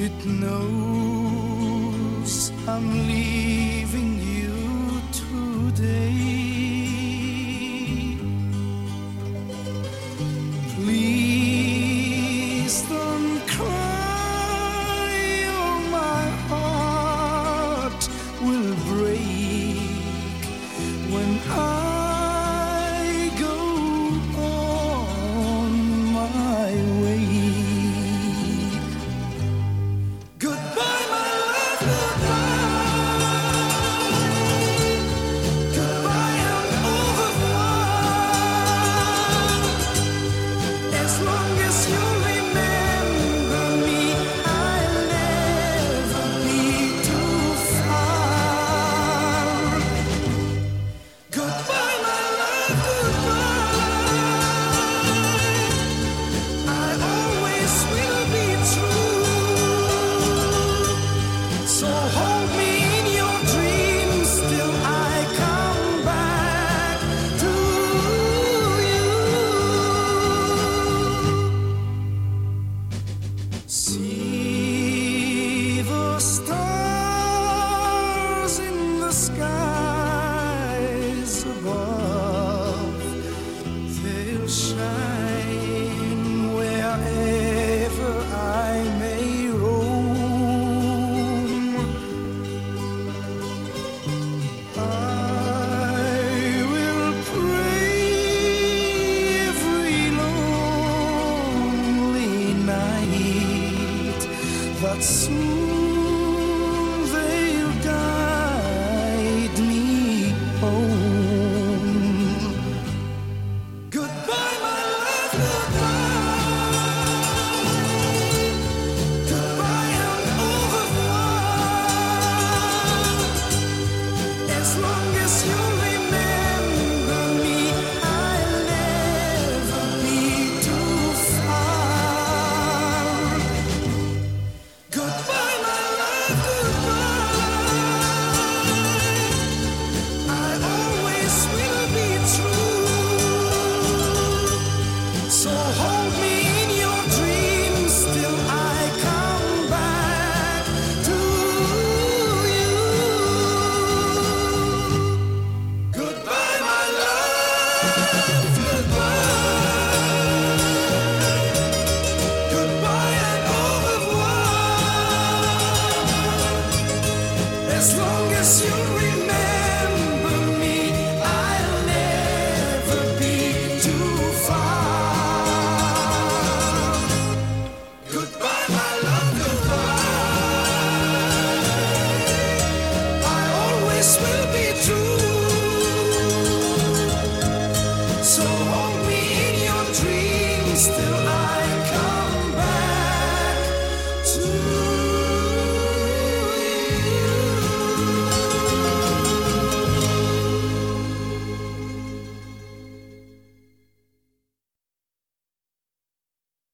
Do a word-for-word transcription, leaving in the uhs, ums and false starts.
It knows I'm leaving you today. Please don't cry, or my heart will break when I go on my way. Goodbye, my love, goodbye. Goodbye, I'm over far. As long as you remember me, I'll never be too far. Goodbye, my love, goodbye. I always will be true. So hold me in your dreams till I come back to you. See the stars in the skies above. They'll shine wherever I may roam. I will pray every lonely night that soon